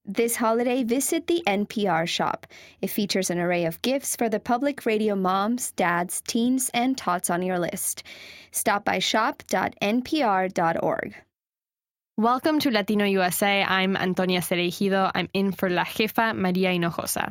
This holiday, visit the NPR shop. It features an array of gifts for the public radio moms, dads, teens, and tots on your list. Stop by shop.npr.org. Welcome to Latino USA. I'm Antonia Cereijido. I'm in for La Jefa, Maria Hinojosa.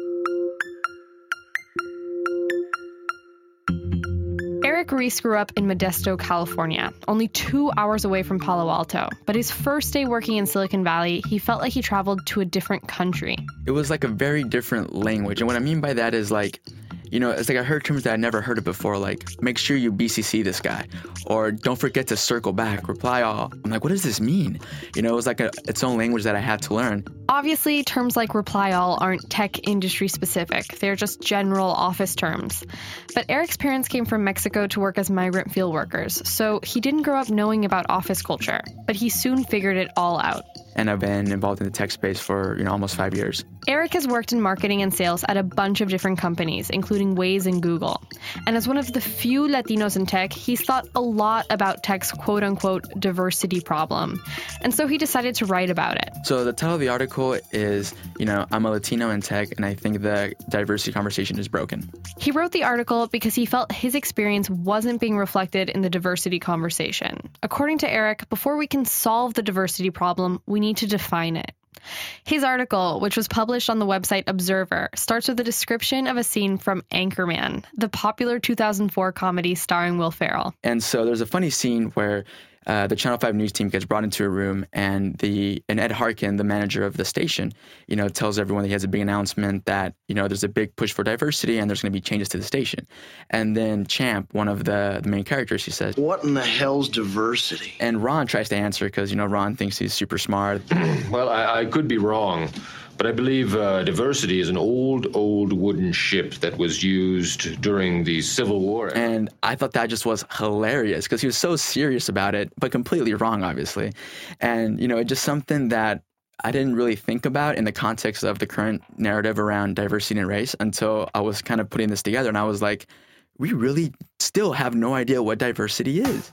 Eric Ries grew up in Modesto, California, only 2 hours away from Palo Alto. But his first day working in Silicon Valley, he felt like he traveled to a different country. It was like a very different language. And what I mean by that is like, it's like I heard terms that I never heard of before, like make sure you BCC this guy, or don't forget to circle back, reply all. I'm like, what does this mean? It was like its own language that I had to learn. Obviously, terms like reply all aren't tech industry specific. They're just general office terms. But Eric's parents came from Mexico to work as migrant field workers, so he didn't grow up knowing about office culture, but he soon figured it all out. And I've been involved in the tech space for, almost 5 years. Eric has worked in marketing and sales at a bunch of different companies, including Waze and Google. And as one of the few Latinos in tech, he's thought a lot about tech's quote-unquote diversity problem. And so he decided to write about it. So the title of the article is, I'm a Latino in tech, and I think the diversity conversation is broken. He wrote the article because he felt his experience wasn't being reflected in the diversity conversation. According to Eric, before we can solve the diversity problem, we need to define it. His article, which was published on the website Observer, starts with a description of a scene from Anchorman, the popular 2004 comedy starring Will Ferrell. And so there's a funny scene where the Channel 5 news team gets brought into a room, and Ed Harkin, the manager of the station, tells everyone that he has a big announcement that, there's a big push for diversity and there's going to be changes to the station. And then Champ, one of the main characters, he says, "What in the hell's diversity?" And Ron tries to answer because, Ron thinks he's super smart. Well, I could be wrong, but I believe diversity is an old wooden ship that was used during the Civil War. And I thought that just was hilarious because he was so serious about it, but completely wrong, obviously. And, it's just something that I didn't really think about in the context of the current narrative around diversity and race until I was kind of putting this together. And I was like, we really still have no idea what diversity is.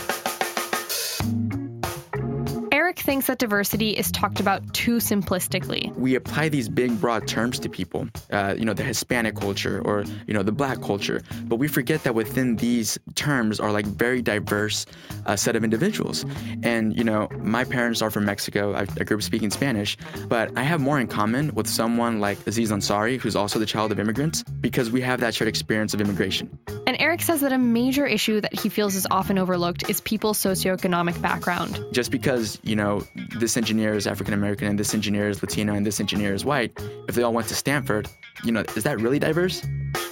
Eric thinks that diversity is talked about too simplistically. We apply these big, broad terms to people, the Hispanic culture or, the Black culture. But we forget that within these terms are like very diverse set of individuals. And, my parents are from Mexico. I grew up speaking Spanish, but I have more in common with someone like Aziz Ansari, who's also the child of immigrants, because we have that shared experience of immigration. And Eric says that a major issue that he feels is often overlooked is people's socioeconomic background. Just because, this engineer is African-American and this engineer is Latino and this engineer is white, if they all went to Stanford, is that really diverse?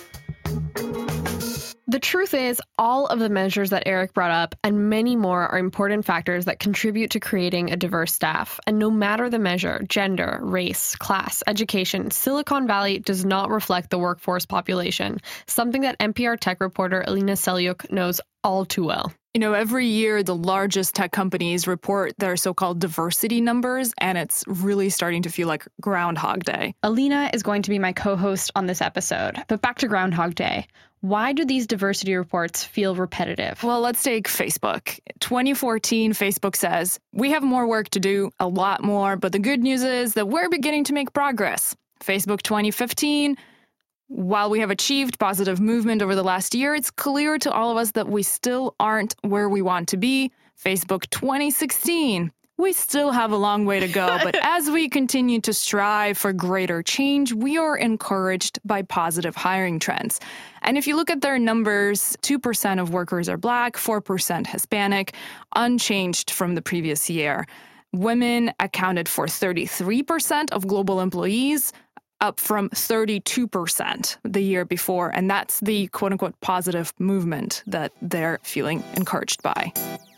The truth is, all of the measures that Eric brought up and many more are important factors that contribute to creating a diverse staff. And no matter the measure, gender, race, class, education, Silicon Valley does not reflect the workforce population, something that NPR tech reporter Alina Selyuk knows all too well. Every year, the largest tech companies report their so-called diversity numbers, and it's really starting to feel like Groundhog Day. Alina is going to be my co-host on this episode. But back to Groundhog Day. Why do these diversity reports feel repetitive? Well, let's take Facebook. 2014, Facebook says, "We have more work to do, a lot more, but the good news is that we're beginning to make progress." Facebook 2015, "While we have achieved positive movement over the last year, it's clear to all of us that we still aren't where we want to be." Facebook 2016, "We still have a long way to go, but as we continue to strive for greater change, we are encouraged by positive hiring trends." And if you look at their numbers, 2% of workers are Black, 4% Hispanic, unchanged from the previous year. Women accounted for 33% of global employees, up from 32% the year before. And that's the quote-unquote positive movement that they're feeling encouraged by.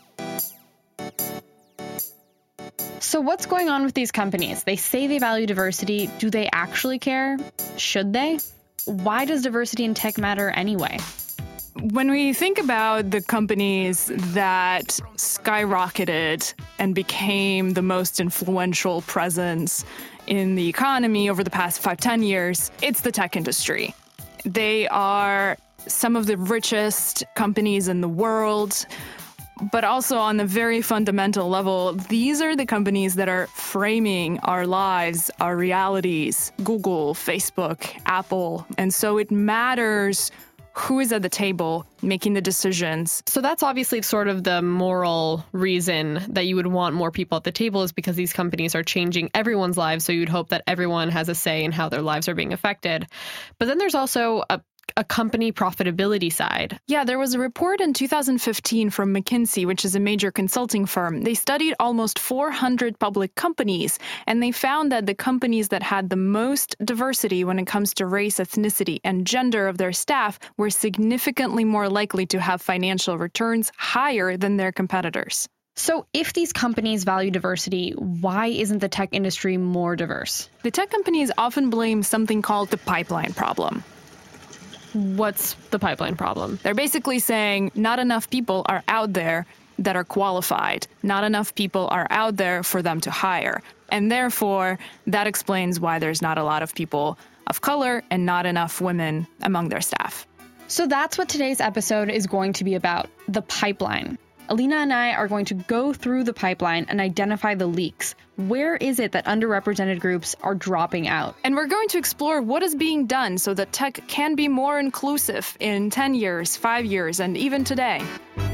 So what's going on with these companies? They say they value diversity. Do they actually care? Should they? Why does diversity in tech matter anyway? When we think about the companies that skyrocketed and became the most influential presence in the economy over the past 5-10 years, it's the tech industry. They are some of the richest companies in the world. But also on a very fundamental level, these are the companies that are framing our lives, our realities. Google, Facebook, Apple. And so it matters who is at the table making the decisions. So that's obviously sort of the moral reason that you would want more people at the table, is because these companies are changing everyone's lives. So you'd hope that everyone has a say in how their lives are being affected. But then there's also a company profitability side. Yeah, there was a report in 2015 from McKinsey, which is a major consulting firm. They studied almost 400 public companies, and they found that the companies that had the most diversity when it comes to race, ethnicity, and gender of their staff were significantly more likely to have financial returns higher than their competitors. So if these companies value diversity, why isn't the tech industry more diverse? The tech companies often blame something called the pipeline problem. What's the pipeline problem? They're basically saying not enough people are out there that are qualified. Not enough people are out there for them to hire. And therefore, that explains why there's not a lot of people of color and not enough women among their staff. So that's what today's episode is going to be about, the pipeline. Alina and I are going to go through the pipeline and identify the leaks. Where is it that underrepresented groups are dropping out? And we're going to explore what is being done so that tech can be more inclusive in 10 years, 5 years, and even today.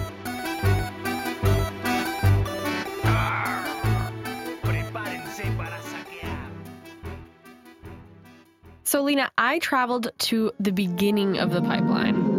So, Alina, I traveled to the beginning of the pipeline.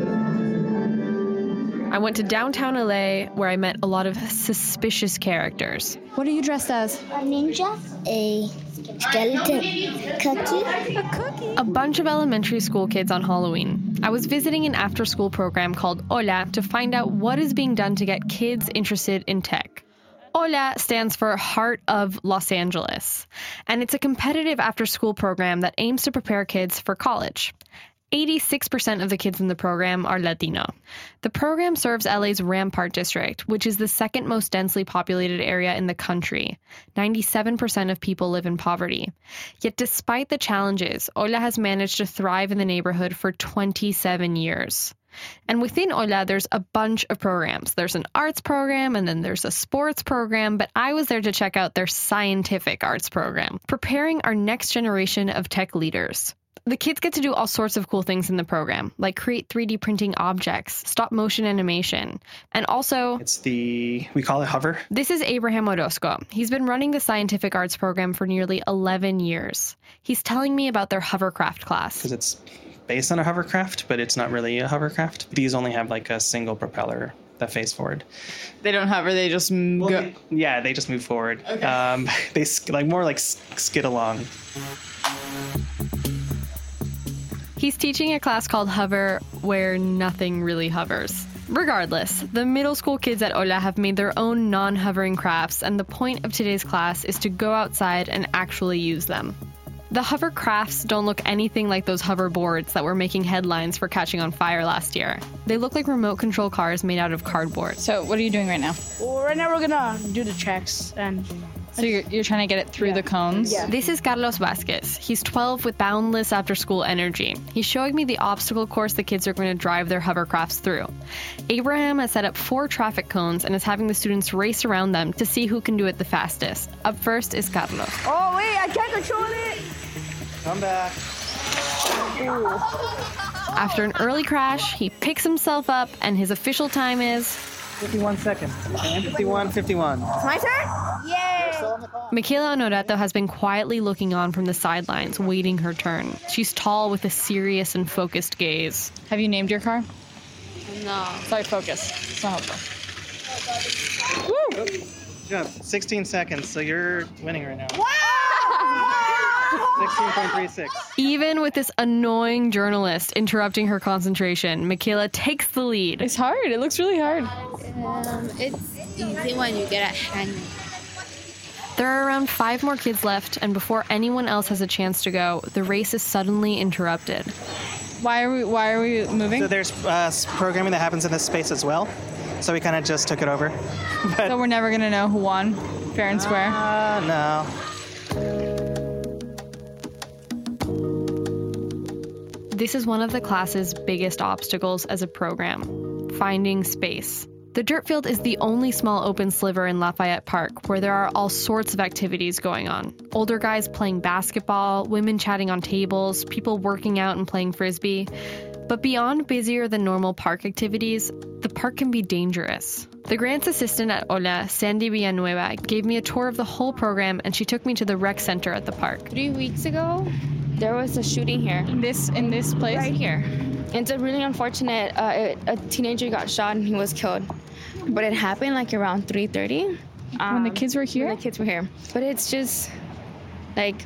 I went to downtown LA, where I met a lot of suspicious characters. What are you dressed as? A ninja, a skeleton, cookie. A cookie? A bunch of elementary school kids on Halloween. I was visiting an after-school program called Hola to find out what is being done to get kids interested in tech. Hola stands for Heart of Los Angeles, and it's a competitive after-school program that aims to prepare kids for college. 86% of the kids in the program are Latino. The program serves LA's Rampart District, which is the second most densely populated area in the country. 97% of people live in poverty. Yet despite the challenges, Hola has managed to thrive in the neighborhood for 27 years. And within Hola, there's a bunch of programs. There's an arts program, and then there's a sports program, but I was there to check out their scientific arts program, preparing our next generation of tech leaders. The kids get to do all sorts of cool things in the program, like create 3D printing objects, stop motion animation, and also... we call it Hover. This is Abraham Orozco. He's been running the scientific arts program for nearly 11 years. He's telling me about their hovercraft class. Because it's based on a hovercraft, but it's not really a hovercraft. These only have like a single propeller that face forward. They don't hover, they just go. Yeah, they just move forward. Okay. They skid along. He's teaching a class called Hover, where nothing really hovers. Regardless, the middle school kids at Hola have made their own non-hovering crafts, and the point of today's class is to go outside and actually use them. The hover crafts don't look anything like those hoverboards that were making headlines for catching on fire last year. They look like remote control cars made out of cardboard. So what are you doing right now? Well, right now we're gonna do the tracks and... So you're trying to get it through the cones? Yeah. This is Carlos Vasquez. He's 12 with boundless after-school energy. He's showing me the obstacle course the kids are going to drive their hovercrafts through. Abraham has set up 4 traffic cones and is having the students race around them to see who can do it the fastest. Up first is Carlos. Oh, wait, I can't control it! Come back. Ooh. After an early crash, he picks himself up, and his official time is... 51 seconds. 51. My turn? Yay! Michaela Honorato has been quietly looking on from the sidelines, waiting her turn. She's tall with a serious and focused gaze. Have you named your car? No. Sorry, focus. It's not helpful. Woo! Yeah, 16 seconds, so you're winning right now. Wow! 16.36. Even with this annoying journalist interrupting her concentration, Michaela takes the lead. It's hard. It looks really hard. It's easy when you get a hang. There are around 5 more kids left, and before anyone else has a chance to go, the race is suddenly interrupted. Why are we moving? So there's programming that happens in this space as well. So we kind of just took it over. So we're never going to know who won, fair and square? No. This is one of the class's biggest obstacles as a program, finding space. The dirt field is the only small open sliver in Lafayette Park where there are all sorts of activities going on. Older guys playing basketball, women chatting on tables, people working out and playing frisbee. But beyond busier than normal park activities, the park can be dangerous. The grants assistant at Hola, Sandy Villanueva, gave me a tour of the whole program, and she took me to the rec center at the park. 3 weeks ago, there was a shooting here. In this place? Right here. It's a really unfortunate, a teenager got shot and he was killed. But it happened like around 3:30. When the kids were here? When the kids were here. But it's just like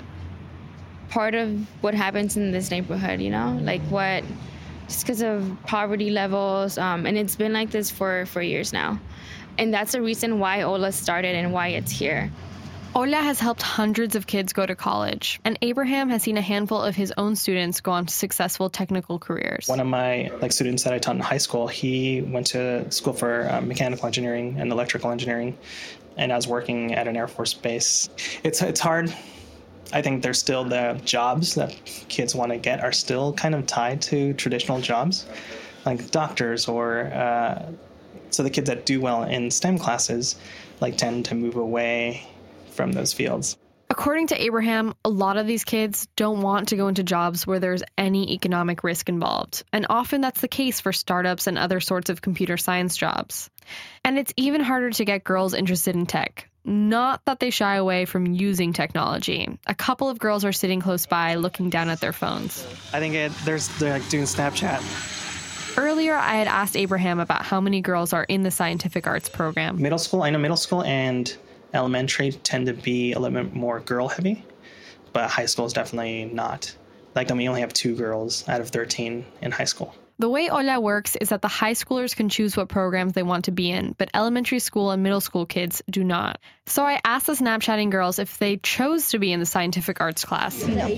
part of what happens in this neighborhood, you know? Like just because of poverty levels. And it's been like this for years now. And that's the reason why Hola started and why it's here. Hola has helped hundreds of kids go to college, and Abraham has seen a handful of his own students go on to successful technical careers. One of my students that I taught in high school, he went to school for mechanical engineering and electrical engineering, and I was working at an Air Force base. It's hard. I think there's still the jobs that kids want to get are still kind of tied to traditional jobs, like doctors or so the kids that do well in STEM classes tend to move away from those fields. According to Abraham, a lot of these kids don't want to go into jobs where there's any economic risk involved, and often that's the case for startups and other sorts of computer science jobs. And it's even harder to get girls interested in tech. Not that they shy away from using technology. A couple of girls are sitting close by looking down at their phones. I think they're doing Snapchat. Earlier, I had asked Abraham about how many girls are in the scientific arts program. I know middle school and elementary tend to be a little bit more girl heavy, but high school is definitely not. We only have 2 girls out of 13 in high school. The way Hola works is that the high schoolers can choose what programs they want to be in, but elementary school and middle school kids do not. So I asked the Snapchatting girls if they chose to be in the scientific arts class. No.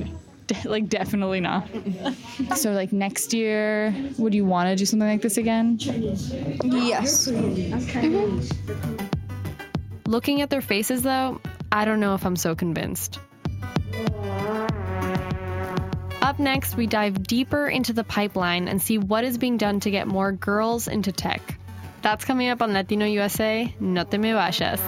Definitely not. So next year, would you want to do something like this again? Yes. Okay. Looking at their faces, though, I don't know if I'm so convinced. Up next, we dive deeper into the pipeline and see what is being done to get more girls into tech. That's coming up on Latino USA. No te me vayas.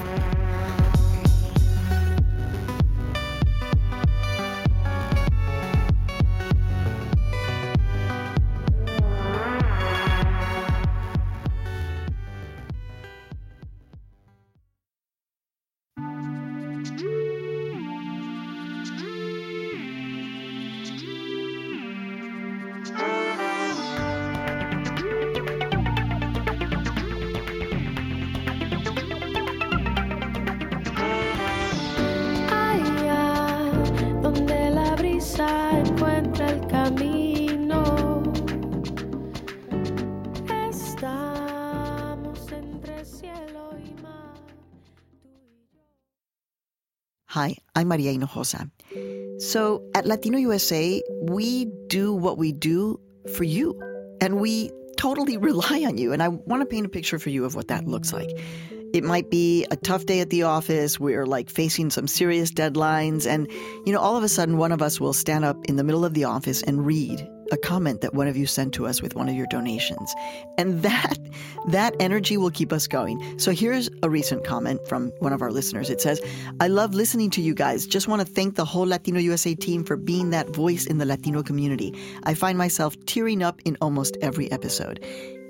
Hi, I'm Maria Hinojosa. So at Latino USA, we do what we do for you, and we totally rely on you. And I want to paint a picture for you of what that looks like. It might be a tough day at the office. We're facing some serious deadlines. And, all of a sudden, one of us will stand up in the middle of the office and read a comment that one of you sent to us with one of your donations. And that energy will keep us going. So here's a recent comment from one of our listeners. It says, I love listening to you guys. Just want to thank the whole Latino USA team for being that voice in the Latino community. I find myself tearing up in almost every episode.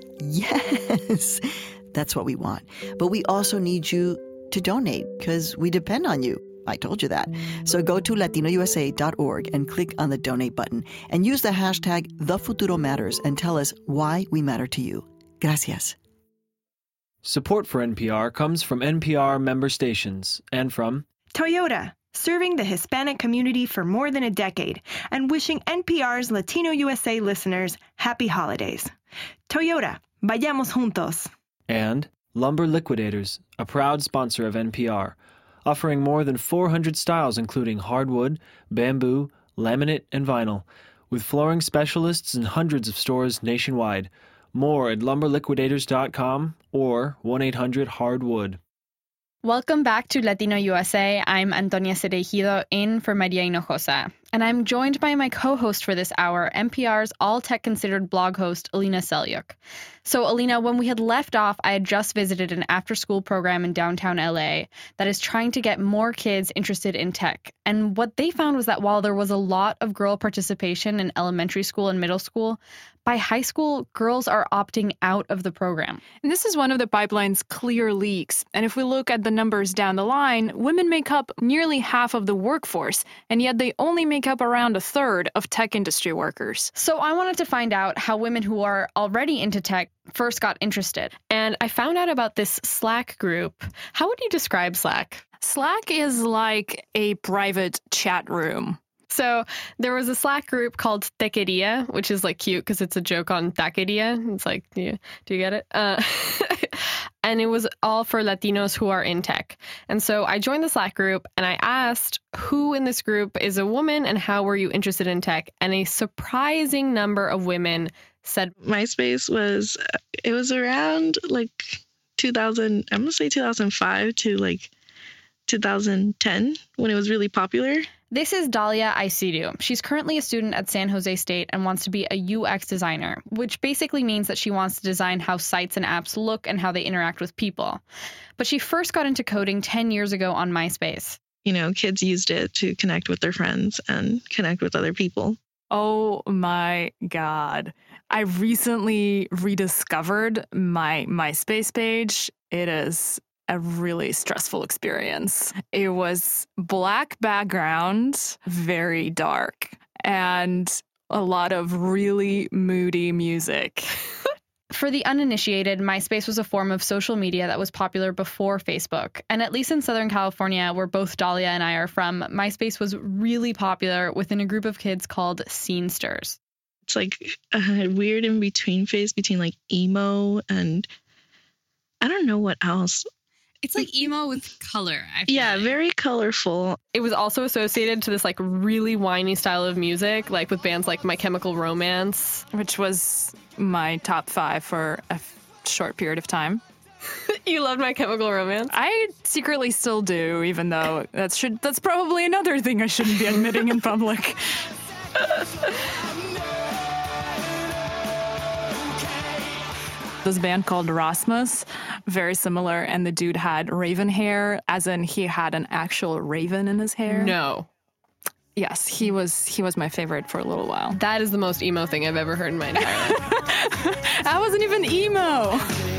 Yes, that's what we want. But we also need you to donate because we depend on you. I told you that. So go to latinousa.org and click on the donate button and use the hashtag #TheFuturoMatters and tell us why we matter to you. Gracias. Support for NPR comes from NPR member stations and from Toyota, serving the Hispanic community for more than a decade and wishing NPR's Latino USA listeners happy holidays. Toyota, vayamos juntos. And Lumber Liquidators, a proud sponsor of NPR, offering more than 400 styles including hardwood, bamboo, laminate, and vinyl, with flooring specialists in hundreds of stores nationwide. More at lumberliquidators.com or 1-800-HARDWOOD. Welcome back to Latino USA. I'm Antonia Cereijido in for Maria Hinojosa. And I'm joined by my co-host for this hour, NPR's All Tech Considered blog host, Alina Selyuk. So, Alina, when we had left off, I had just visited an after-school program in downtown LA that is trying to get more kids interested in tech. And what they found was that while there was a lot of girl participation in elementary school and middle school, by high school, girls are opting out of the program. And this is one of the pipeline's clear leaks. And if we look at the numbers down the line, women make up nearly half of the workforce, and yet they only make up around a third of tech industry workers. So I wanted to find out how women who are already into tech first got interested. And I found out about this Slack group. How would you describe Slack? Slack is like a private chat room. So there was a Slack group called Tequeria, which is like cute because it's a joke on taqueria. It's like, do you get it? And it was all for Latinos who are in tech. And so I joined the Slack group and I asked who in this group is a woman and how were you interested in tech? And a surprising number of women said MySpace was around like 2000, I'm going to say 2005 to like 2010 when it was really popular. This is Dalia Aisidu. She's currently a student at San Jose State and wants to be a UX designer, which basically means that she wants to design how sites and apps look and how they interact with people. But she first got into coding 10 years ago on MySpace. You know, kids used it to connect with their friends and connect with other people. Oh my God. I recently rediscovered my MySpace page. It is a really stressful experience. It was black background, very dark, and a lot of really moody music. For the uninitiated, MySpace was a form of social media that was popular before Facebook. And at least in Southern California, where both Dalia and I are from, MySpace was really popular within a group of kids called Scenesters. It's like a weird in-between phase between like emo and I don't know what else. It's like emo with color. Yeah, very colorful. It was also associated to this like really whiny style of music, like with bands like My Chemical Romance, which was my top 5 for a short period of time. You loved My Chemical Romance? I secretly still do, even though that's probably another thing I shouldn't be admitting in public. This band called Rasmus, very similar, and the dude had raven hair, as in he had an actual raven in his hair. No. Yes, he was my favorite for a little while. That is the most emo thing I've ever heard in my entire life. I wasn't even emo.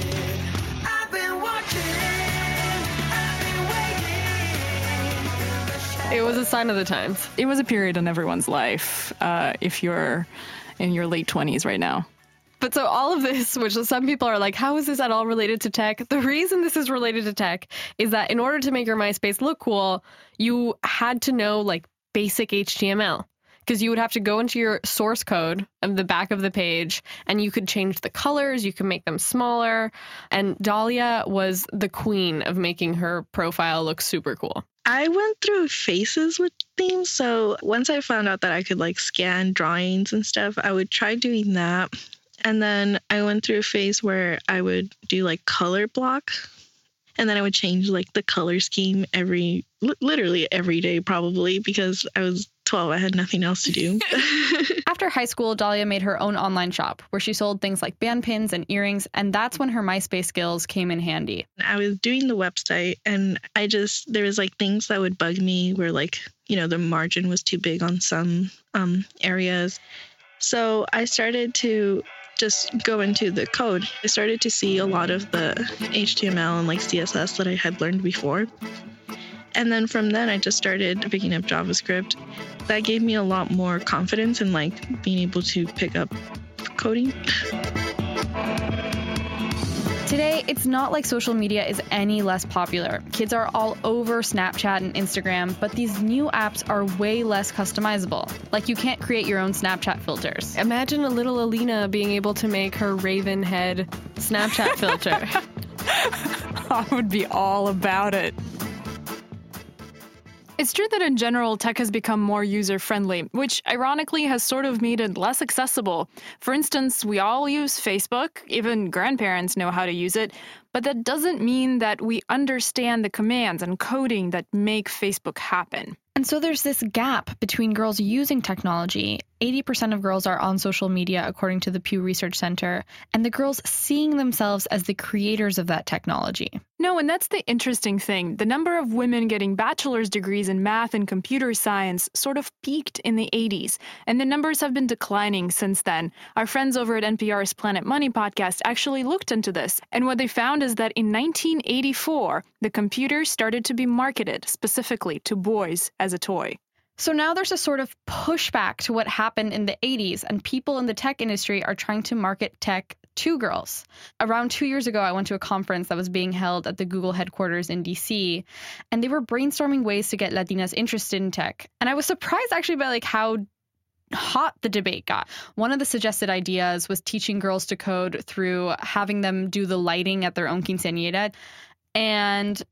It was a sign of the times. It was a period in everyone's life, if you're in your late 20s right now. But so all of this, which some people are like, how is this at all related to tech? The reason this is related to tech is that in order to make your MySpace look cool, you had to know like basic HTML. Because you would have to go into your source code of the back of the page and you could change the colors, you could make them smaller. And Dalia was the queen of making her profile look super cool. I went through phases with themes. So once I found out that I could like scan drawings and stuff, I would try doing that. And then I went through a phase where I would do like color block. And then I would change like the color scheme literally every day probably because I was 12. I had nothing else to do. After high school, Dalia made her own online shop where she sold things like band pins and earrings. And that's when her MySpace skills came in handy. I was doing the website and there was like things that would bug me where like, you know, the margin was too big on some areas. So I started to just go into the code. I started to see a lot of the HTML and like CSS that I had learned before. And then from then I just started picking up JavaScript. That gave me a lot more confidence in like being able to pick up coding. Today, it's not like social media is any less popular. Kids are all over Snapchat and Instagram, but these new apps are way less customizable. Like you can't create your own Snapchat filters. Imagine a little Alina being able to make her raven head Snapchat filter. I would be all about it. It's true that in general, tech has become more user-friendly, which ironically has sort of made it less accessible. For instance, we all use Facebook, even grandparents know how to use it, but that doesn't mean that we understand the commands and coding that make Facebook happen. And so there's this gap between girls using technology. 80% of girls are on social media, according to the Pew Research Center, and the girls seeing themselves as the creators of that technology. No, and that's the interesting thing. The number of women getting bachelor's degrees in math and computer science sort of peaked in the 80s, and the numbers have been declining since then. Our friends over at NPR's Planet Money podcast actually looked into this, and what they found is that in 1984, the computer started to be marketed specifically to boys as a toy. So now there's a sort of pushback to what happened in the 80s, and people in the tech industry are trying to market tech to girls. Around 2 years ago, I went to a conference that was being held at the Google headquarters in DC, and they were brainstorming ways to get Latinas interested in tech. And I was surprised actually by how hot the debate got. One of the suggested ideas was teaching girls to code through having them do the lighting at their own quinceañera. And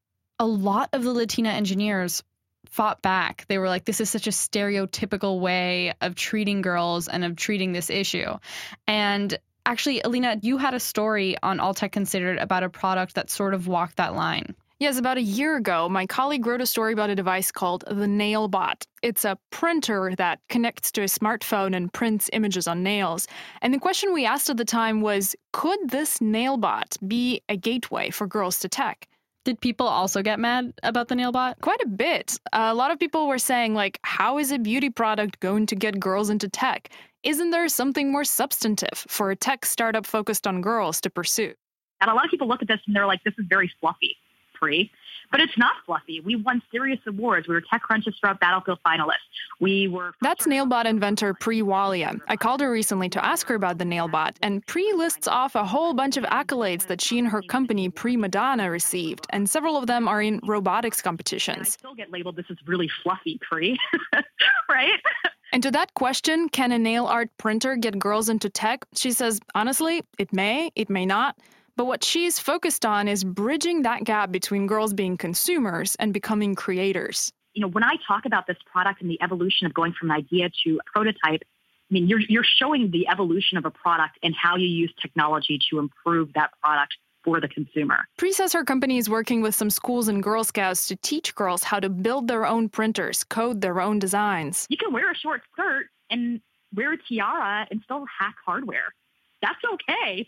a lot of the Latina engineers fought back. They were like, this is such a stereotypical way of treating girls and of treating this issue. And actually, Alina, you had a story on All Tech Considered about a product that sort of walked that line. Yes, about a year ago, my colleague wrote a story about a device called the NailBot. It's a printer that connects to a smartphone and prints images on nails. And the question we asked at the time was, could this NailBot be a gateway for girls to tech? Did people also get mad about the NailBot? Quite a bit. A lot of people were saying, how is a beauty product going to get girls into tech? Isn't there something more substantive for a tech startup focused on girls to pursue? And a lot of people look at this and they're like, this is very fluffy, Pri. But it's not fluffy. We won serious awards. We were TechCrunch's Startup Battlefield finalists. That's NailBot inventor Pri Walia. I called her recently to ask her about the NailBot, and Pri lists off a whole bunch of accolades that she and her company, Prima Donna, received, and several of them are in robotics competitions. And I still get labeled, this is really fluffy, Pri, right? And to that question, can a nail art printer get girls into tech? She says, honestly, it may not. But what she's focused on is bridging that gap between girls being consumers and becoming creators. When I talk about this product and the evolution of going from an idea to a prototype, you're showing the evolution of a product and how you use technology to improve that product for the consumer. Pri says her company is working with some schools and Girl Scouts to teach girls how to build their own printers, code their own designs. You can wear a short skirt and wear a tiara and still hack hardware. That's okay.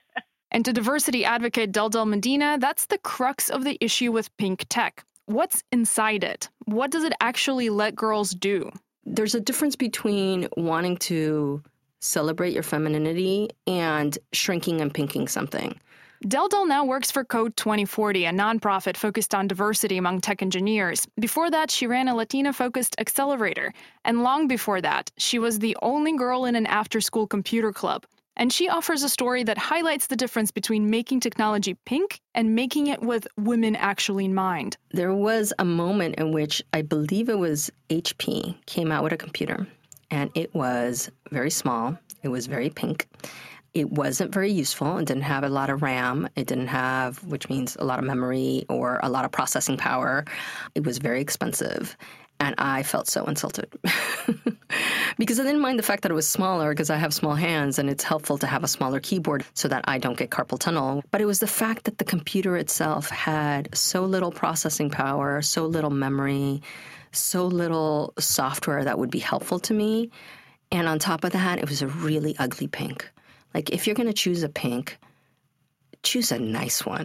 And to diversity advocate Deldel Medina, that's the crux of the issue with pink tech. What's inside it? What does it actually let girls do? There's a difference between wanting to celebrate your femininity and shrinking and pinking something. Deldel now works for Code 2040, a nonprofit focused on diversity among tech engineers. Before that, she ran a Latina-focused accelerator. And long before that, she was the only girl in an after-school computer club. And she offers a story that highlights the difference between making technology pink and making it with women actually in mind. There was a moment in which I believe it was HP came out with a computer, and it was very small. It was very pink. It wasn't very useful. It didn't have a lot of RAM. It didn't have, which means a lot of memory or a lot of processing power. It was very expensive. And I felt so insulted because I didn't mind the fact that it was smaller because I have small hands and it's helpful to have a smaller keyboard so that I don't get carpal tunnel. But it was the fact that the computer itself had so little processing power, so little memory, so little software that would be helpful to me. And on top of that, it was a really ugly pink. If you're going to choose a pink, choose a nice one.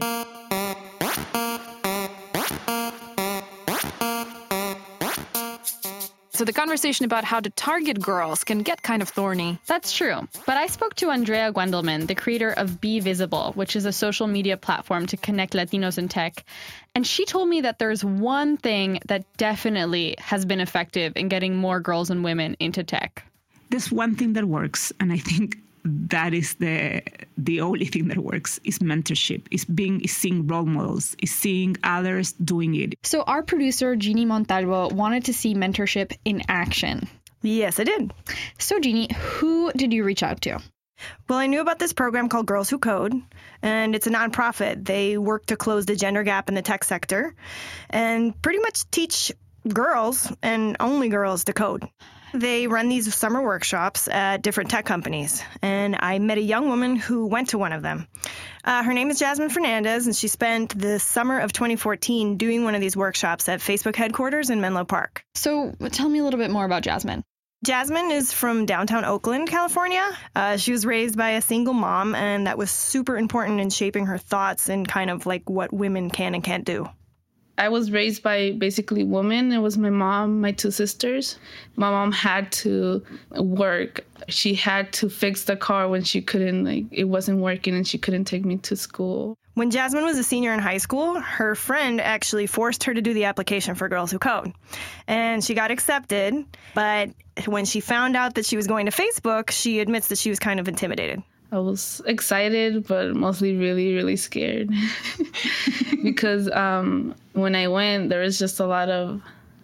So the conversation about how to target girls can get kind of thorny. That's true. But I spoke to Andrea Gwendelman, the creator of Be Visible, which is a social media platform to connect Latinos in tech. And she told me that there's one thing that definitely has been effective in getting more girls and women into tech. There's one thing that works, and I think that is the only thing that works, is mentorship, is seeing role models, is seeing others doing it. So our producer, Jeannie Montalvo, wanted to see mentorship in action. Yes, I did. So Jeannie, who did you reach out to? Well, I knew about this program called Girls Who Code, and it's a nonprofit. They work to close the gender gap in the tech sector and pretty much teach girls and only girls to code. They run these summer workshops at different tech companies, and I met a young woman who went to one of them. Her name is Jasmine Fernandez, and she spent the summer of 2014 doing one of these workshops at Facebook headquarters in Menlo Park. So tell me a little bit more about Jasmine. Jasmine is from downtown Oakland, California. She was raised by a single mom, and that was super important in shaping her thoughts and kind of like what women can and can't do. I was raised by basically women. It was my mom, my two sisters. My mom had to work. She had to fix the car when she couldn't, it wasn't working and she couldn't take me to school. When Jasmine was a senior in high school, her friend actually forced her to do the application for Girls Who Code. And she got accepted, but when she found out that she was going to Facebook, she admits that she was kind of intimidated. I was excited, but mostly really, really scared. Because when I went, there was just a lot of,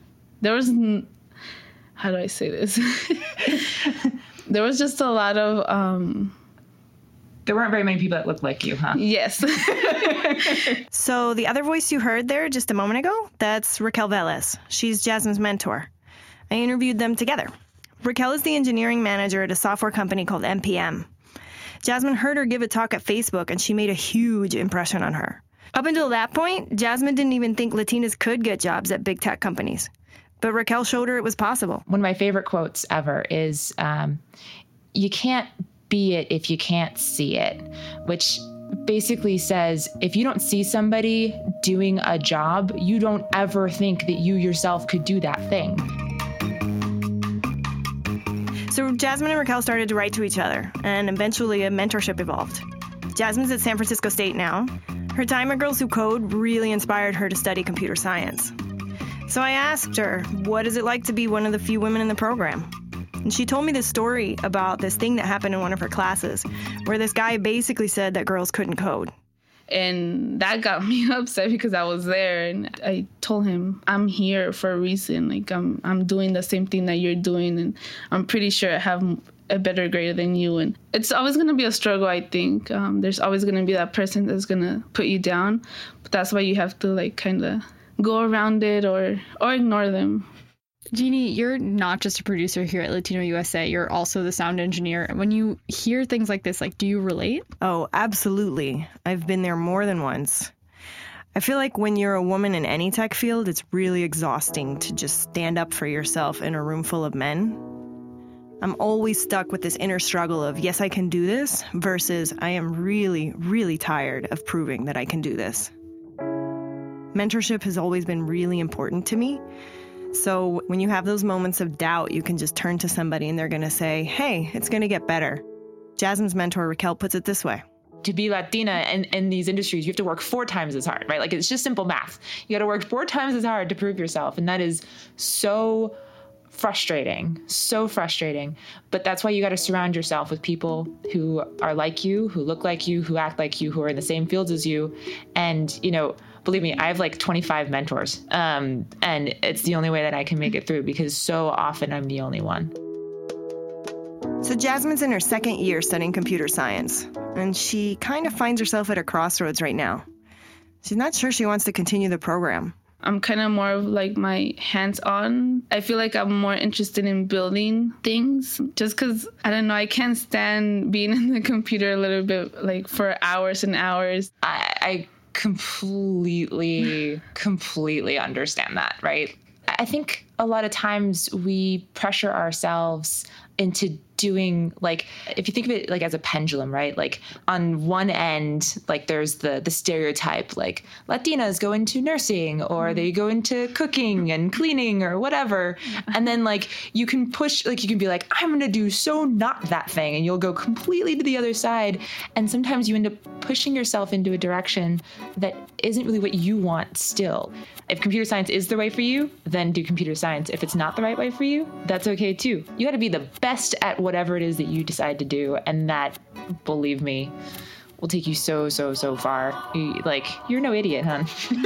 how do I say this? There was just a lot of, there weren't very many people that looked like you, huh? Yes. So the other voice you heard there just a moment ago, that's Raquel Velez. She's Jasmine's mentor. I interviewed them together. Raquel is the engineering manager at a software company called NPM. Jasmine heard her give a talk at Facebook, and she made a huge impression on her. Up until that point, Jasmine didn't even think Latinas could get jobs at big tech companies. But Raquel showed her it was possible. One of my favorite quotes ever is, you can't be it if you can't see it, which basically says if you don't see somebody doing a job, you don't ever think that you yourself could do that thing. So Jasmine and Raquel started to write to each other, and eventually a mentorship evolved. Jasmine's at San Francisco State now. Her time at Girls Who Code really inspired her to study computer science. So I asked her, what is it like to be one of the few women in the program? And she told me this story about this thing that happened in one of her classes, where this guy basically said that girls couldn't code. And that got me upset because I was there, and I told him, I'm here for a reason. I'm doing the same thing that you're doing, and I'm pretty sure I have a better grade than you. And it's always going to be a struggle, I think. There's always going to be that person that's going to put you down, but that's why you have to kind of go around it or ignore them. Jeannie, you're not just a producer here at Latino USA, you're also the sound engineer. When you hear things like this, do you relate? Oh, absolutely. I've been there more than once. I feel like when you're a woman in any tech field, it's really exhausting to just stand up for yourself in a room full of men. I'm always stuck with this inner struggle of, yes, I can do this, versus I am really, really tired of proving that I can do this. Mentorship has always been really important to me. So when you have those moments of doubt, you can just turn to somebody and they're going to say, hey, it's going to get better. Jasmine's mentor, Raquel, puts it this way. To be Latina in these industries, you have to work 4 times as hard, right? It's just simple math. You got to work 4 times as hard to prove yourself. And that is so frustrating. But that's why you got to surround yourself with people who are like you, who look like you, who act like you, who are in the same fields as you. And, believe me, I have 25 mentors. And it's the only way that I can make it through because so often I'm the only one. So Jasmine's in her second year studying computer science, and she kind of finds herself at a crossroads right now. She's not sure she wants to continue the program. I'm kind of more of my hands-on. I feel like I'm more interested in building things just because, I don't know, I can't stand being in the computer a little bit for hours and hours. I completely understand that, right? I think a lot of times we pressure ourselves into doing, if you think of it as a pendulum, right? On one end, there's the stereotype, Latinas go into nursing or they go into cooking and cleaning or whatever. And then you can push, you can be I'm going to do so not that thing. And you'll go completely to the other side. And sometimes you end up pushing yourself into a direction that isn't really what you want still. If computer science is the way for you, then do computer science. If it's not the right way for you, that's okay too. You got to be the best at whatever it is that you decide to do. And that, believe me, will take you so far. You're no idiot, hon.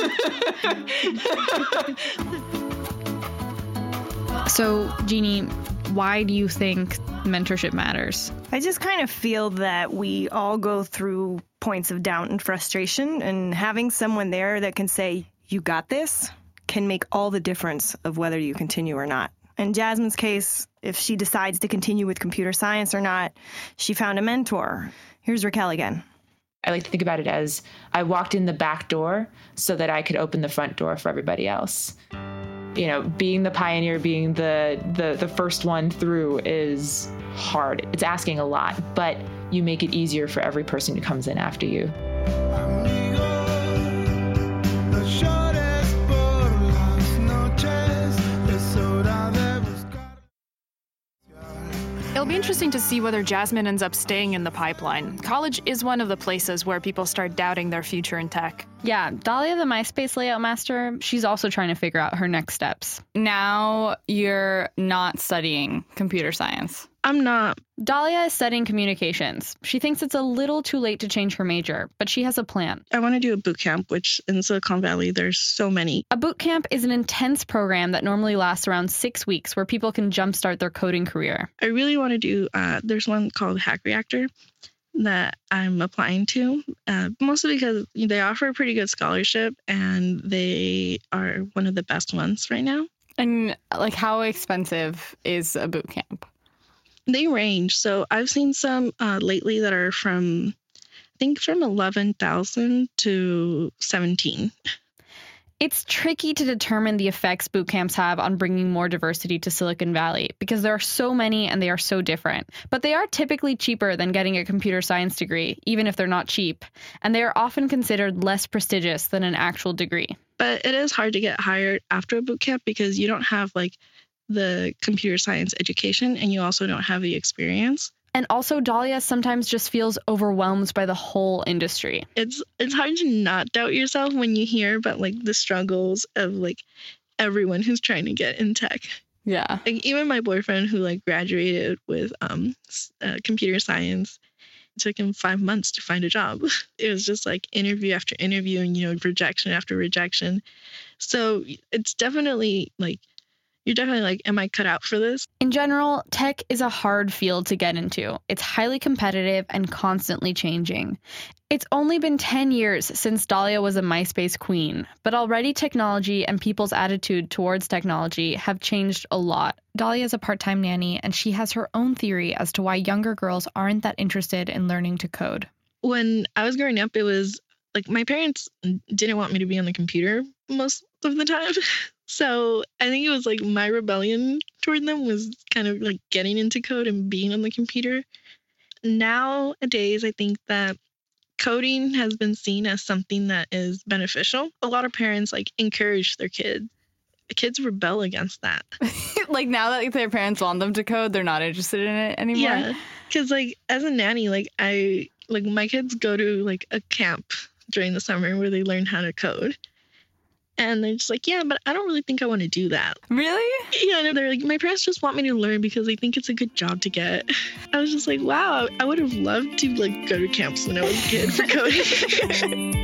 So, Jeannie, why do you think mentorship matters? I just kind of feel that we all go through points of doubt and frustration, and having someone there that can say, you got this, can make all the difference of whether you continue or not. In Jasmine's case, if she decides to continue with computer science or not, she found a mentor. Here's Raquel again. I like to think about it as I walked in the back door so that I could open the front door for everybody else. You know, being the pioneer, being the first one through is hard. It's asking a lot, but you make it easier for every person who comes in after you. It'll be interesting to see whether Jasmine ends up staying in the pipeline. College is one of the places where people start doubting their future in tech. Yeah, Dahlia, the MySpace layout master, she's also trying to figure out her next steps. Now you're not studying computer science. I'm not. Dahlia is studying communications. She thinks it's a little too late to change her major, but she has a plan. I want to do a boot camp, which in Silicon Valley, there's so many. A boot camp is an intense program that normally lasts around 6 weeks where people can jumpstart their coding career. I really want to do, there's one called Hack Reactor that I'm applying to, mostly because they offer a pretty good scholarship and they are one of the best ones right now. And like, how expensive is a boot camp? They range. So I've seen some lately that are from 11,000 to 17. It's tricky to determine the effects boot camps have on bringing more diversity to Silicon Valley because there are so many and they are so different. But they are typically cheaper than getting a computer science degree, even if they're not cheap. And they are often considered less prestigious than an actual degree. But it is hard to get hired after a boot camp because you don't have like the computer science education and you also don't have the experience. And also, Dahlia sometimes just feels overwhelmed by the whole industry. It's hard to not doubt yourself when you hear about like the struggles of like everyone who's trying to get in tech. Yeah. Like even my boyfriend who like graduated with computer science, it took him 5 months to find a job. It was just like interview after interview and rejection after rejection. So it's definitely like, you're definitely like, am I cut out for this? In general, tech is a hard field to get into. It's highly competitive and constantly changing. It's only been 10 years since Dahlia was a MySpace queen, but already technology and people's attitude towards technology have changed a lot. Dahlia is a part-time nanny, and she has her own theory as to why younger girls aren't that interested in learning to code. When I was growing up, it was like my parents didn't want me to be on the computer most of the time. So I think it was like my rebellion toward them was kind of like getting into code and being on the computer. Nowadays, I think that coding has been seen as something that is beneficial. A lot of parents like encourage their kids. Kids rebel against that. Like now that their parents want them to code, they're not interested in it anymore. Yeah, because like as a nanny, like my kids go to like a camp during the summer where they learn how to code. And they're just like, yeah, but I don't really think I want to do that. Really? Yeah, and they're like, my parents just want me to learn because they think it's a good job to get. I was just like, wow, I would have loved to like go to camps when I was a kid for coding.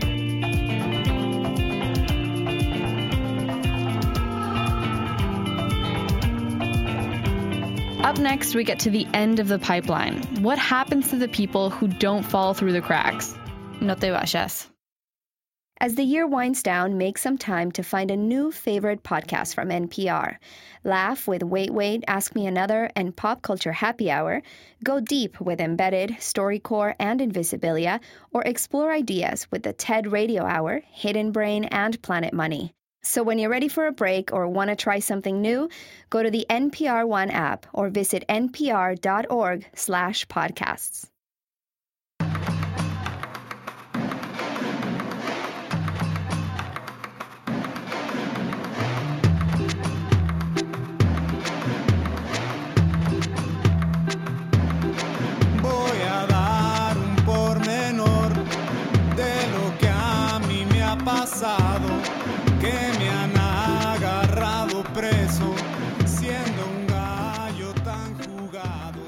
Up next, we get to the end of the pipeline. What happens to the people who don't fall through the cracks? No te vayas. As the year winds down, make some time to find a new favorite podcast from NPR. Laugh with Wait, Wait, Ask Me Another, and Pop Culture Happy Hour. Go deep with Embedded, StoryCorps, and Invisibilia, or explore ideas with the TED Radio Hour, Hidden Brain, and Planet Money. So when you're ready for a break or want to try something new, go to the NPR One app or visit npr.org/podcasts. Que me han agarrado preso, siendo un gallo tan jugado.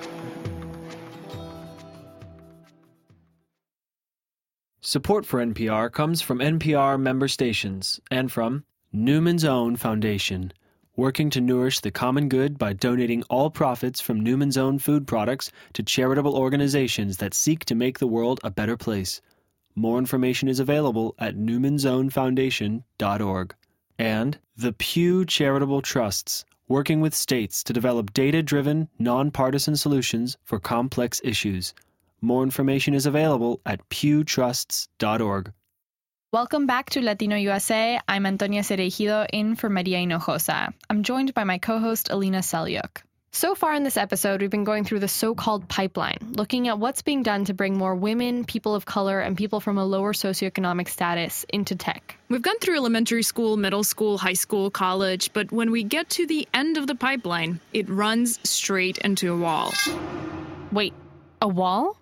Support for NPR comes from NPR member stations and from Newman's Own Foundation, working to nourish the common good by donating all profits from Newman's Own food products to charitable organizations that seek to make the world a better place. More information is available at newmansownfoundation.org. And the Pew Charitable Trusts, working with states to develop data-driven, nonpartisan solutions for complex issues. More information is available at pewtrusts.org. Welcome back to Latino USA. I'm Antonia Cereijido in for Maria Hinojosa. I'm joined by my co-host Alina Selyuk. So far in this episode, we've been going through the so-called pipeline, looking at what's being done to bring more women, people of color, and people from a lower socioeconomic status into tech. We've gone through elementary school, middle school, high school, college, but when we get to the end of the pipeline, it runs straight into a wall. Wait, a wall?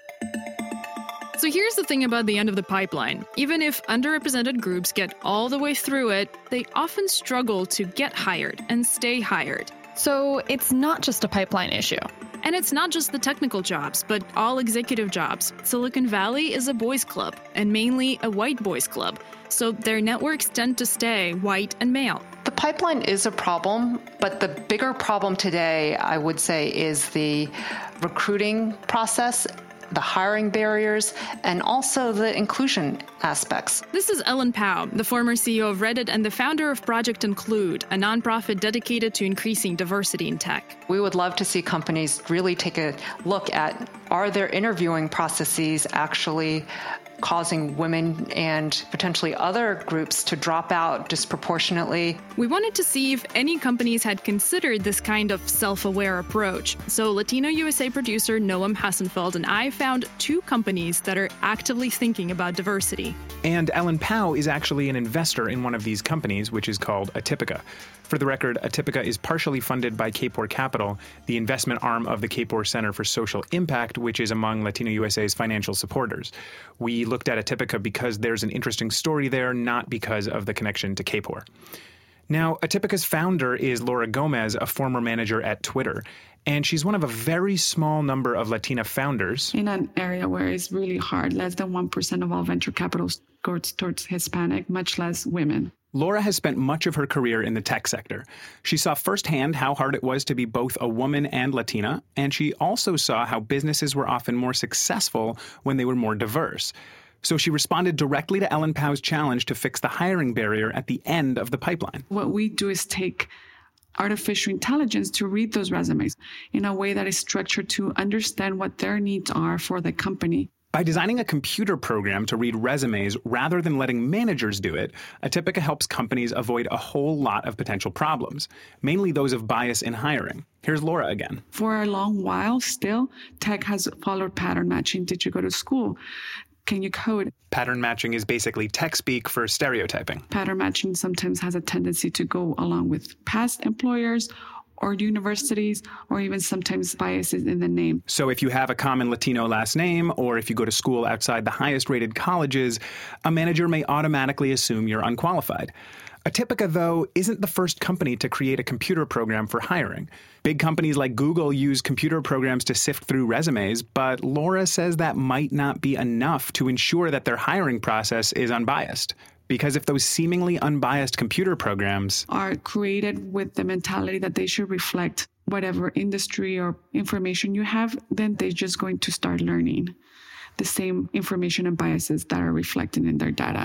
So here's the thing about the end of the pipeline. Even if underrepresented groups get all the way through it, they often struggle to get hired and stay hired. So it's not just a pipeline issue. And it's not just the technical jobs, but all executive jobs. Silicon Valley is a boys' club, and mainly a white boys' club. So their networks tend to stay white and male. The pipeline is a problem, but the bigger problem today, I would say, is the recruiting process, the hiring barriers, and also the inclusion aspects. This is Ellen Pao, the former CEO of Reddit and the founder of Project Include, a nonprofit dedicated to increasing diversity in tech. We would love to see companies really take a look at, are their interviewing processes actually causing women and potentially other groups to drop out disproportionately. We wanted to see if any companies had considered this kind of self-aware approach. So Latino USA producer Noam Hassenfeld and I found 2 companies that are actively thinking about diversity. And Ellen Pao is actually an investor in one of these companies, which is called Atypica. For the record, Atypica is partially funded by Kapor Capital, the investment arm of the Kapor Center for Social Impact, which is among Latino USA's financial supporters. We looked at Atypica because there's an interesting story there, not because of the connection to Kapor. Now, Atypica's founder is Laura Gomez, a former manager at Twitter, and she's one of a very small number of Latina founders. In an area where it's really hard, less than 1% of all venture capital goes towards Hispanic, much less women. Laura has spent much of her career in the tech sector. She saw firsthand how hard it was to be both a woman and Latina, and she also saw how businesses were often more successful when they were more diverse. So she responded directly to Ellen Pao's challenge to fix the hiring barrier at the end of the pipeline. What we do is take artificial intelligence to read those resumes in a way that is structured to understand what their needs are for the company. By designing a computer program to read resumes rather than letting managers do it, Atypica helps companies avoid a whole lot of potential problems, mainly those of bias in hiring. Here's Laura again. For a long while still, tech has followed pattern matching. Did you go to school? Can you code? Pattern matching is basically tech speak for stereotyping. Pattern matching sometimes has a tendency to go along with past employers or universities, or even sometimes biases in the name. So if you have a common Latino last name, or if you go to school outside the highest rated colleges, a manager may automatically assume you're unqualified. Atypica, though, isn't the first company to create a computer program for hiring. Big companies like Google use computer programs to sift through resumes, but Laura says that might not be enough to ensure that their hiring process is unbiased. Because if those seemingly unbiased computer programs are created with the mentality that they should reflect whatever industry or information you have, then they're just going to start learning the same information and biases that are reflected in their data.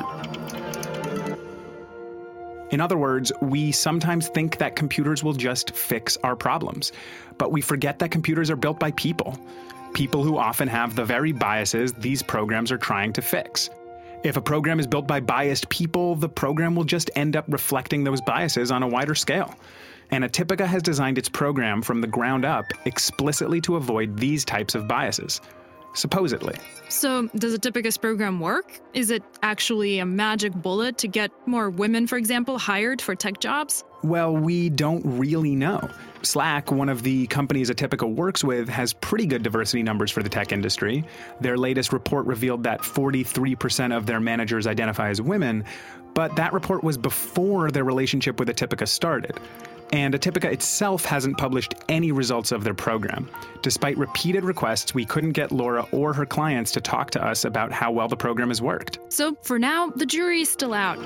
In other words, we sometimes think that computers will just fix our problems, but we forget that computers are built by people who often have the very biases these programs are trying to fix. If a program is built by biased people, the program will just end up reflecting those biases on a wider scale. And Atypica has designed its program from the ground up explicitly to avoid these types of biases. Supposedly. So, does Atypica's program work? Is it actually a magic bullet to get more women, for example, hired for tech jobs? Well, we don't really know. Slack, one of the companies Atypica works with, has pretty good diversity numbers for the tech industry. Their latest report revealed that 43% of their managers identify as women, but that report was before their relationship with Atypica started. And Atypica itself hasn't published any results of their program. Despite repeated requests, we couldn't get Laura or her clients to talk to us about how well the program has worked. So, for now, the jury is still out.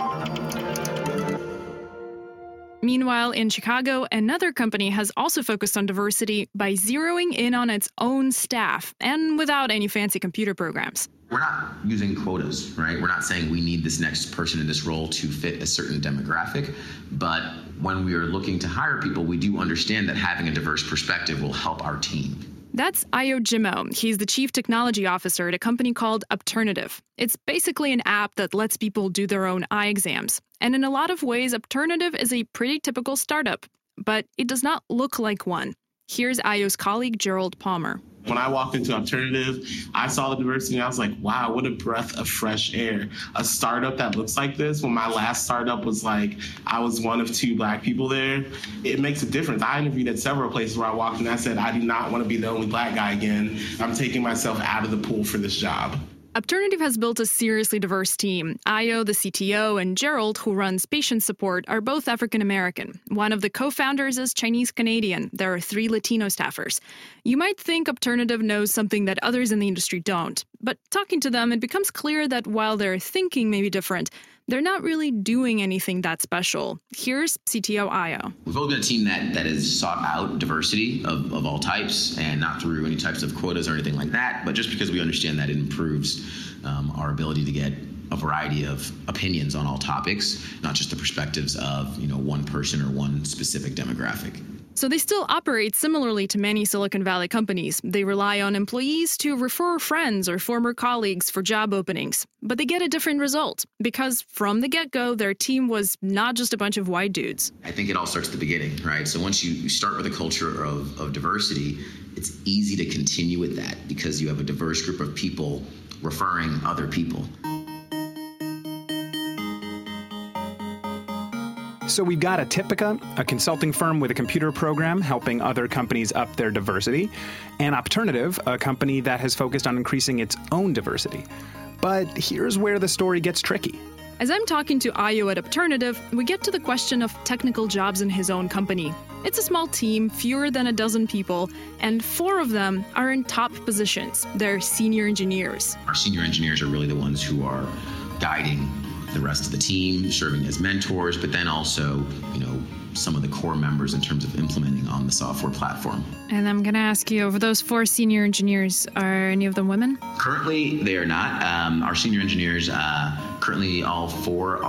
Meanwhile, in Chicago, another company has also focused on diversity by zeroing in on its own staff and without any fancy computer programs. We're not using quotas, right? We're not saying we need this next person in this role to fit a certain demographic. But when we are looking to hire people, we do understand that having a diverse perspective will help our team. That's Ayo Jimo. He's the chief technology officer at a company called Upternative. It's basically an app that lets people do their own eye exams. And in a lot of ways, Upternative is a pretty typical startup. But it does not look like one. Here's Ayo's colleague, Gerald Palmer. When I walked into Upternative, I saw the diversity and I was like, wow, what a breath of fresh air. A startup that looks like this, when my last startup was like, I was one of 2 Black people there, it makes a difference. I interviewed at several places where I walked in and I said, I do not want to be the only Black guy again. I'm taking myself out of the pool for this job. Upternative has built a seriously diverse team. Ayo, the CTO, and Gerald, who runs patient support, are both African American. One of the co-founders is Chinese Canadian. There are 3 Latino staffers. You might think Upternative knows something that others in the industry don't. But talking to them, it becomes clear that while their thinking may be different, they're not really doing anything that special. Here's CTO Ayo. We've always been a team that has sought out diversity of all types, and not through any types of quotas or anything like that, but just because we understand that it improves our ability to get a variety of opinions on all topics, not just the perspectives of one person or one specific demographic. So they still operate similarly to many Silicon Valley companies. They rely on employees to refer friends or former colleagues for job openings. But they get a different result because from the get-go, their team was not just a bunch of white dudes. I think it all starts at the beginning, right? So once you start with a culture of diversity, it's easy to continue with that because you have a diverse group of people referring other people. So we've got Atipica, a consulting firm with a computer program helping other companies up their diversity, and Upternative, a company that has focused on increasing its own diversity. But here's where the story gets tricky. As I'm talking to Ayo at Upternative, we get to the question of technical jobs in his own company. It's a small team, fewer than a dozen people, and 4 of them are in top positions. They're senior engineers. Our senior engineers are really the ones who are guiding the rest of the team, serving as mentors, but then also, some of the core members in terms of implementing on the software platform. And I'm going to ask you, of those 4 senior engineers, are any of them women? Currently, they are not. Our senior engineers, currently all 4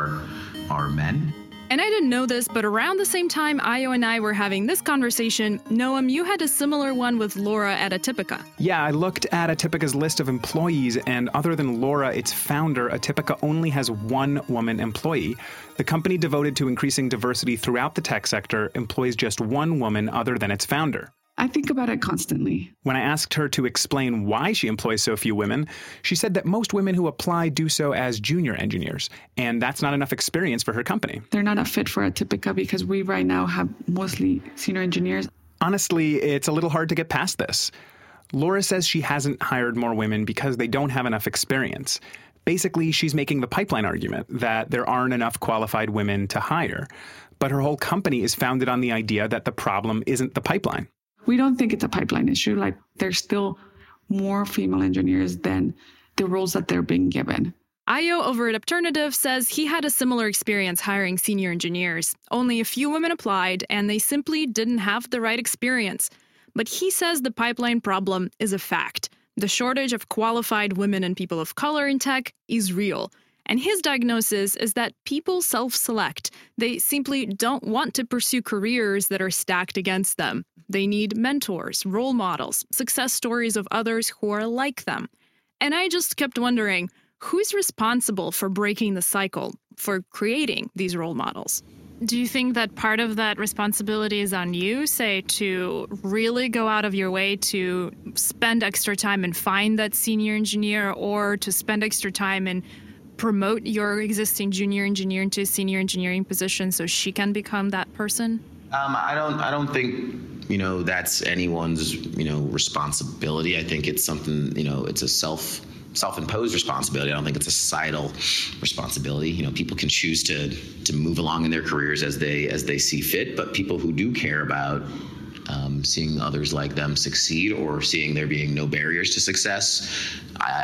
are men. And I didn't know this, but around the same time Ayo and I were having this conversation, Noam, you had a similar one with Laura at Atipica. Yeah, I looked at Atipica's list of employees, and other than Laura, its founder, Atipica only has 1 woman employee. The company devoted to increasing diversity throughout the tech sector employs just 1 woman other than its founder. I think about it constantly. When I asked her to explain why she employs so few women, she said that most women who apply do so as junior engineers, and that's not enough experience for her company. They're not a fit for Atipica because we right now have mostly senior engineers. Honestly, it's a little hard to get past this. Laura says she hasn't hired more women because they don't have enough experience. Basically, she's making the pipeline argument that there aren't enough qualified women to hire. But her whole company is founded on the idea that the problem isn't the pipeline. We don't think it's a pipeline issue. Like, there's still more female engineers than the roles that they're being given. Ayo over at Upternative says he had a similar experience hiring senior engineers. Only a few women applied, and they simply didn't have the right experience. But he says the pipeline problem is a fact. The shortage of qualified women and people of color in tech is real. And his diagnosis is that people self-select. They simply don't want to pursue careers that are stacked against them. They need mentors, role models, success stories of others who are like them. And I just kept wondering, who's responsible for breaking the cycle, for creating these role models? Do you think that part of that responsibility is on you, say, to really go out of your way to spend extra time and find that senior engineer, or to spend extra time and promote your existing junior engineer into a senior engineering position so she can become that person? I don't think, that's anyone's, responsibility. I think it's something, it's a self-imposed responsibility. I don't think it's a societal responsibility. People can choose to move along in their careers as they see fit, but people who do care about seeing others like them succeed, or seeing there being no barriers to success,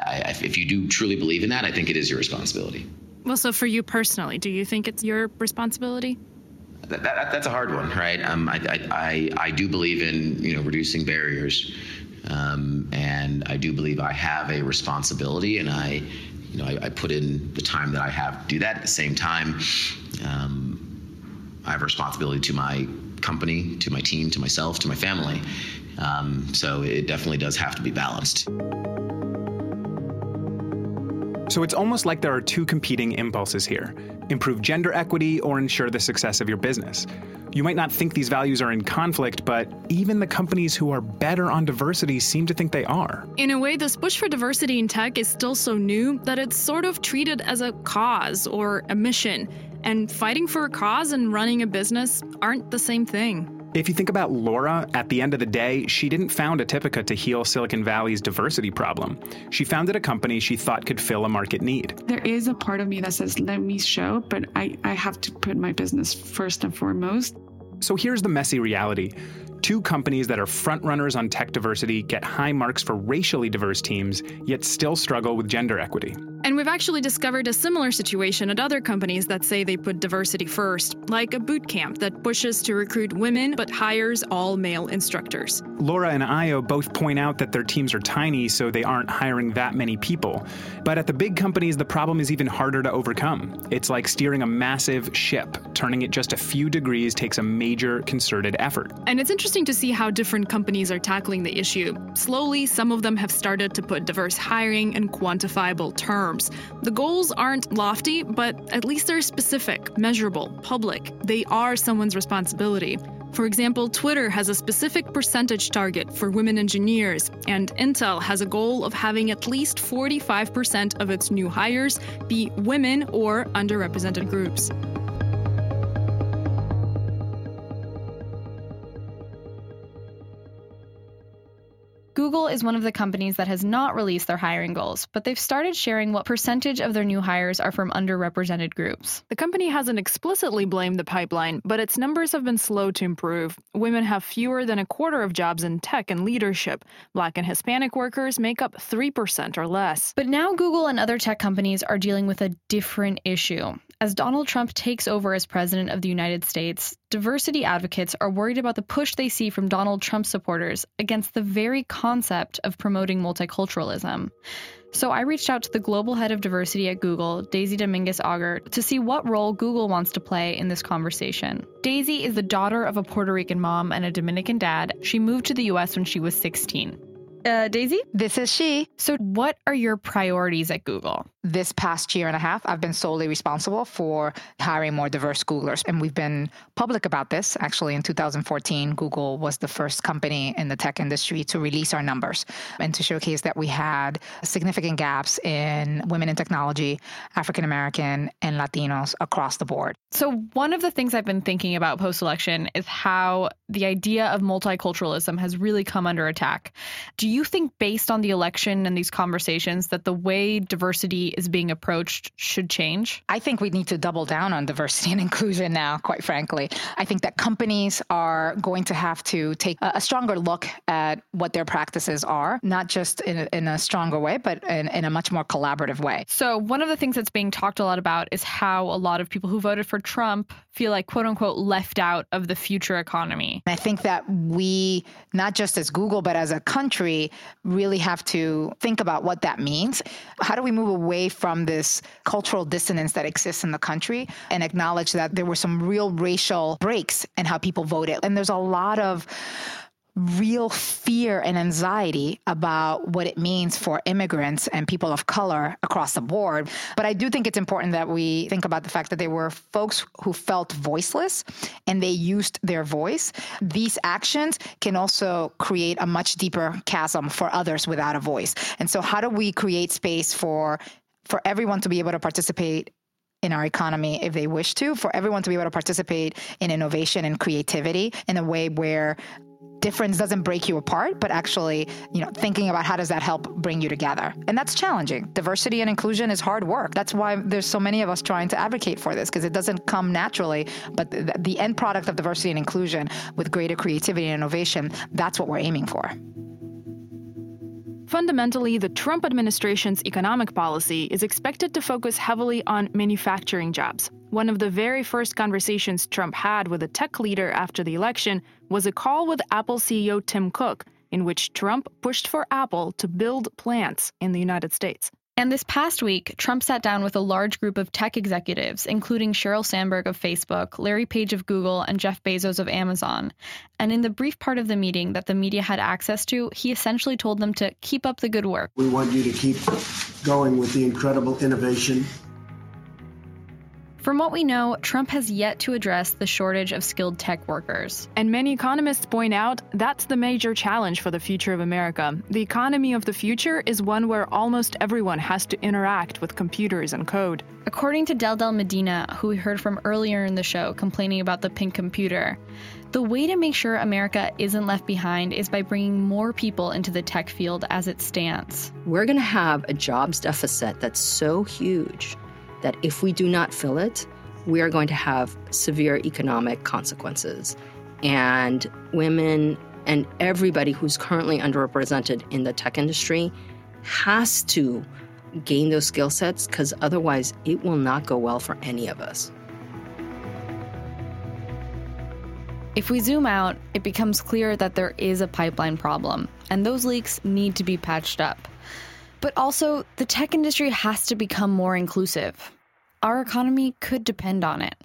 if you do truly believe in that, I think it is your responsibility. Well, so for you personally, do you think it's your responsibility? That's a hard one, right? I do believe in reducing barriers, And I do believe I have a responsibility, and I put in the time that I have to do that. At the same time, I have a responsibility to my company, to my team, to myself, to my family. So it definitely does have to be balanced. So it's almost like there are two competing impulses here: improve gender equity or ensure the success of your business. You might not think these values are in conflict, but even the companies who are better on diversity seem to think they are. In a way, this push for diversity in tech is still so new that it's sort of treated as a cause or a mission. And fighting for a cause and running a business aren't the same thing. If you think about Laura, at the end of the day, she didn't found Atipica to heal Silicon Valley's diversity problem. She founded a company she thought could fill a market need. There is a part of me that says, let me show, but I have to put my business first and foremost. So here's the messy reality. Two companies that are frontrunners on tech diversity get high marks for racially diverse teams, yet still struggle with gender equity. And we've actually discovered a similar situation at other companies that say they put diversity first, like a boot camp that pushes to recruit women but hires all male instructors. Laura and Io both point out that their teams are tiny, so they aren't hiring that many people. But at the big companies, the problem is even harder to overcome. It's like steering a massive ship. Turning it just a few degrees takes a major concerted effort. And it's interesting to see how different companies are tackling the issue. Slowly, some of them have started to put diverse hiring in quantifiable terms. The goals aren't lofty, but at least they're specific, measurable, public. They are someone's responsibility. For example, Twitter has a specific percentage target for women engineers, and Intel has a goal of having at least 45% of its new hires be women or underrepresented groups. Google is one of the companies that has not released their hiring goals, but they've started sharing what percentage of their new hires are from underrepresented groups. The company hasn't explicitly blamed the pipeline, but its numbers have been slow to improve. Women have fewer than a quarter of jobs in tech and leadership. Black and Hispanic workers make up 3% or less. But now Google and other tech companies are dealing with a different issue. As Donald Trump takes over as president of the United States, diversity advocates are worried about the push they see from Donald Trump supporters against the very concept of promoting multiculturalism. So I reached out to the global head of diversity at Google, Daisy Dominguez-Auger, to see what role Google wants to play in this conversation. Daisy is the daughter of a Puerto Rican mom and a Dominican dad. She moved to the U.S. when she was 16. Daisy? This is she. So what are your priorities at Google? This past year and a half, I've been solely responsible for hiring more diverse Googlers. And we've been public about this. Actually, in 2014, Google was the first company in the tech industry to release our numbers and to showcase that we had significant gaps in women in technology, African American, and Latinos across the board. So one of the things I've been thinking about post-election is how the idea of multiculturalism has really come under attack. Do you think, based on the election and these conversations, that the way diversity is being approached should change? I think we need to double down on diversity and inclusion now, quite frankly. I think that companies are going to have to take a stronger look at what their practices are, not just in a stronger way, but in a much more collaborative way. So one of the things that's being talked a lot about is how a lot of people who voted for Trump feel like, quote unquote, left out of the future economy. I think that we, not just as Google, but as a country, really have to think about what that means. How do we move away from this cultural dissonance that exists in the country and acknowledge that there were some real racial breaks in how people voted? And there's a lot of real fear and anxiety about what it means for immigrants and people of color across the board. But I do think it's important that we think about the fact that there were folks who felt voiceless and they used their voice. These actions can also create a much deeper chasm for others without a voice. And so how do we create space for everyone to be able to participate in our economy if they wish to, for everyone to be able to participate in innovation and creativity in a way where difference doesn't break you apart, but actually, thinking about how does that help bring you together. And that's challenging. Diversity and inclusion is hard work. That's why there's so many of us trying to advocate for this, because it doesn't come naturally. But the end product of diversity and inclusion with greater creativity and innovation, that's what we're aiming for. Fundamentally, the Trump administration's economic policy is expected to focus heavily on manufacturing jobs. One of the very first conversations Trump had with a tech leader after the election was a call with Apple CEO Tim Cook. in which Trump pushed for Apple to build plants in the United States. And this past week, Trump sat down with a large group of tech executives, including Sheryl Sandberg of Facebook, Larry Page of Google, and Jeff Bezos of Amazon. And in the brief part of the meeting that the media had access to, he essentially told them to keep up the good work. We want you to keep going with the incredible innovation. From what we know, Trump has yet to address the shortage of skilled tech workers. And many economists point out that's the major challenge for the future of America. The economy of the future is one where almost everyone has to interact with computers and code. According to Del Medina, who we heard from earlier in the show complaining about the pink computer, the way to make sure America isn't left behind is by bringing more people into the tech field as it stands. We're going to have a jobs deficit that's so huge that if we do not fill it, we are going to have severe economic consequences. And women and everybody who's currently underrepresented in the tech industry has to gain those skill sets, because otherwise it will not go well for any of us. If we zoom out, it becomes clear that there is a pipeline problem, and those leaks need to be patched up. But also, the tech industry has to become more inclusive. Our economy could depend on it.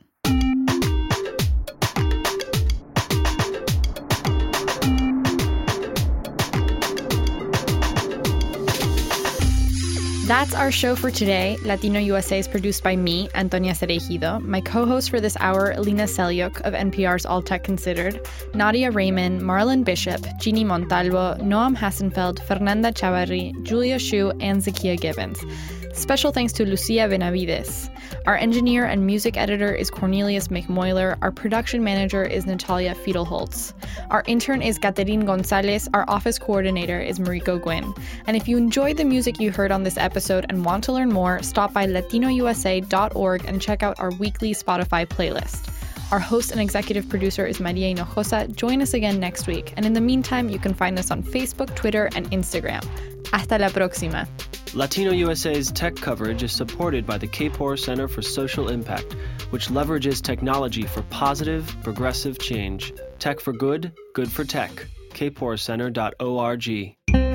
That's our show for today. Latino USA is produced by me, Antonia Cereijido, my co-host for this hour, Lina Selyuk of NPR's All Tech Considered, Nadia Raymond, Marlon Bishop, Jeannie Montalvo, Noam Hassenfeld, Fernanda Chavarri, Julia Shu, and Zakia Gibbons. Special thanks to Lucia Benavides. Our engineer and music editor is Cornelius McMoyler. Our production manager is Natalia Fiedelholtz. Our intern is Caterine Gonzalez. Our office coordinator is Mariko Gwynn. And if you enjoyed the music you heard on this episode and want to learn more, stop by latinousa.org and check out our weekly Spotify playlist. Our host and executive producer is Maria Hinojosa. Join us again next week. And in the meantime, you can find us on Facebook, Twitter, and Instagram. Hasta la próxima. Latino USA's tech coverage is supported by the KPOR Center for Social Impact, which leverages technology for positive, progressive change. Tech for good, good for tech. kporcenter.org.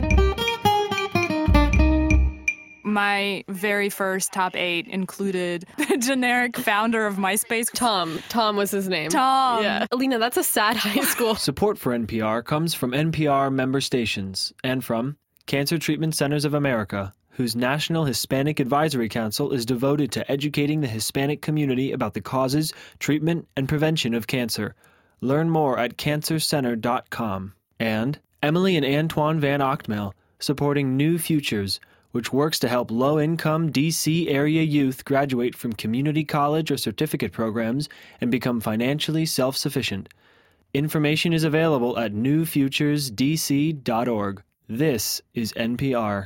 My very first top 8 included the generic founder of MySpace. Tom was his name. Tom. Yeah. Alina, that's a sad high school. Support for NPR comes from NPR member stations and from Cancer Treatment Centers of America, whose National Hispanic Advisory Council is devoted to educating the Hispanic community about the causes, treatment, and prevention of cancer. Learn more at cancercenter.com. And Emily and Antoine Van Ochtmel, supporting New Futures, which works to help low-income D.C. area youth graduate from community college or certificate programs and become financially self-sufficient. Information is available at newfuturesdc.org. This is NPR.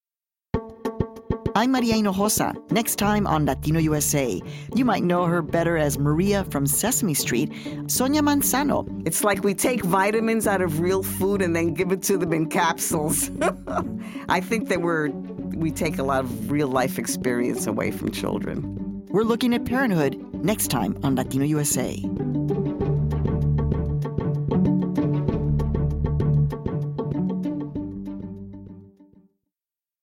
I'm Maria Hinojosa. Next time on Latino USA, you might know her better as Maria from Sesame Street, Sonia Manzano. It's like we take vitamins out of real food and then give it to them in capsules. I think that we take a lot of real life experience away from children. We're looking at parenthood next time on Latino USA.